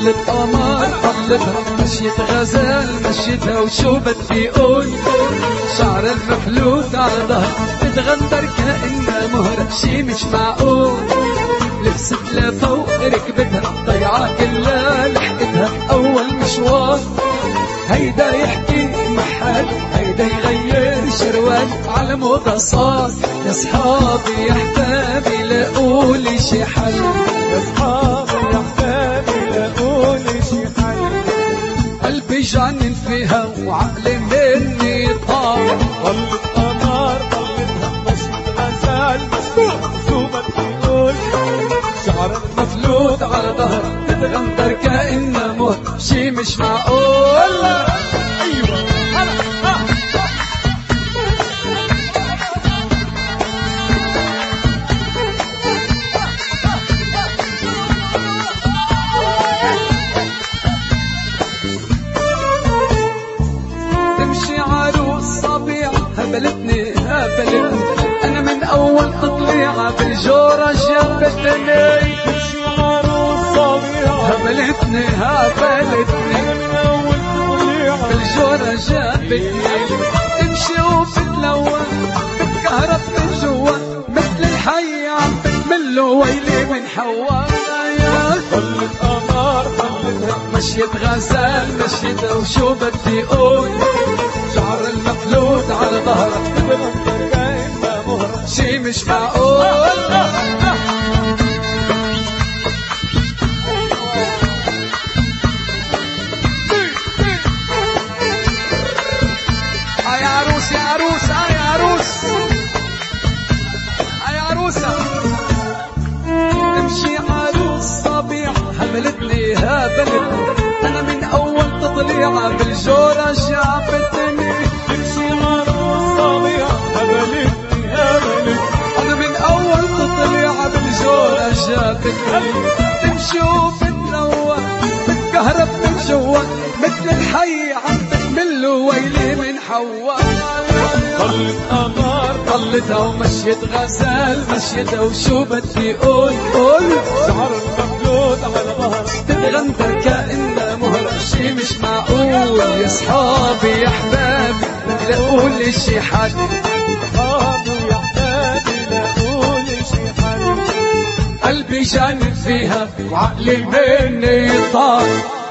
طلت قمر طلتها مشيت غزال مشيتها وشو بدي قول شعر المفلوت على ظهر بتغندر كأنها مهرة شي مش معقول لبست لفوق ركبتها ضيعة كلها لحقتها أول مشوار هيدا يحكي محل هيدا يغير شروال على موضة صار يا صحابي يا حبابي لاقولي شي حل يا صحابي يا حبابي لاقولي شي حل قلبي جنن فيها وعقلي مني طار طلت قمر طلتها مشيت غزال مشيتها شو بدي قول شعر مفلوت على ظهر تتغندر كأنها موت شي مش معقول ايوه تمشي عروس صبيع هبلتني انا من اول تطليعة بالجورة جابتني تمشي عروس صبيعة هبلتني من اول تطليعة بالجورة جابتني تمشي وبتلون بتكهرب من جوا مثل الحي عم بتمل ويلي من حوايا طلت قمر طلتها مشيت غزال مشيتها وشو بدي قول شعر المفلوت على ظهرها بتغندر كأنها مهرة شي مش معقول يا عروس يا عروس يا عروس يا عروسة تمشي عروس صبيح هبلتني انا من اول تطليعة بالجورة جابتني تمشي عروس صبيعة هبلتني انا من اول تطليعة بالجورة جابتني تمشي وبتنور بتكهرب من جوا مثل الحي عم بتمل ويلي من حوا طلت قمر طلتها ومشيت غزال مشيتها وشو بدي قول شعر المفلوت على ظهر تتغندر كأنها مهرة شي مش معقول يا صحابي يا حبابي لاقولي شي حل صحابي يا حبابي لاقولي شي حل قلبي جانب فيها وعقلي مني طار